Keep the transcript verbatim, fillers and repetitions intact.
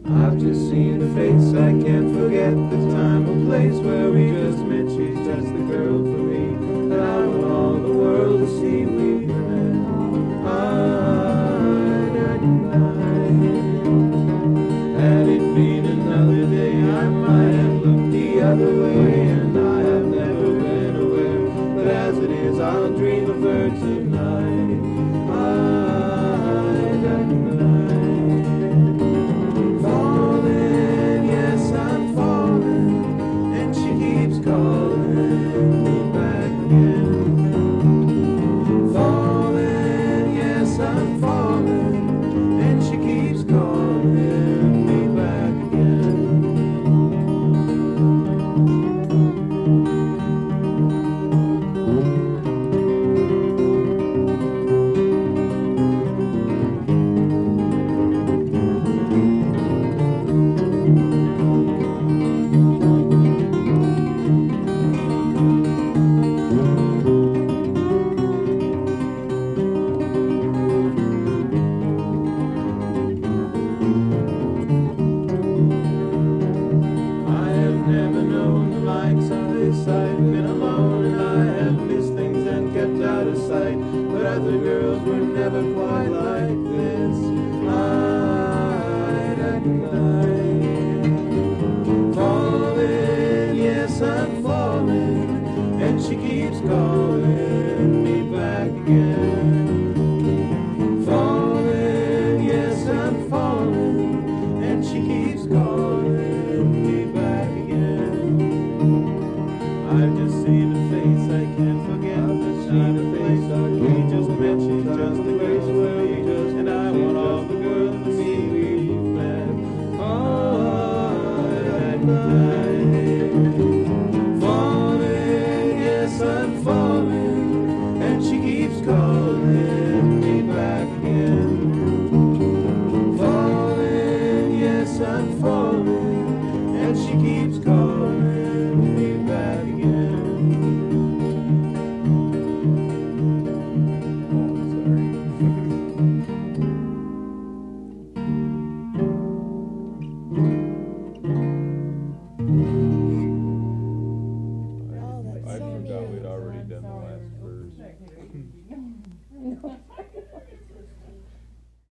I've just seen her face, I can't forget the time or place where we just met. She's just the girl for me, and I want all the world to see we've met. I, had it been another day, I might have looked the other way, and I have never been aware. But as it is, I'll dream of her tonight. I, falling, yes, I'm falling, and she keeps calling me back again. Falling, yes, I'm falling, and she keeps calling me back again. I've been alone and I have missed things and kept out of sight, but other girls were never quite like this. I, I, I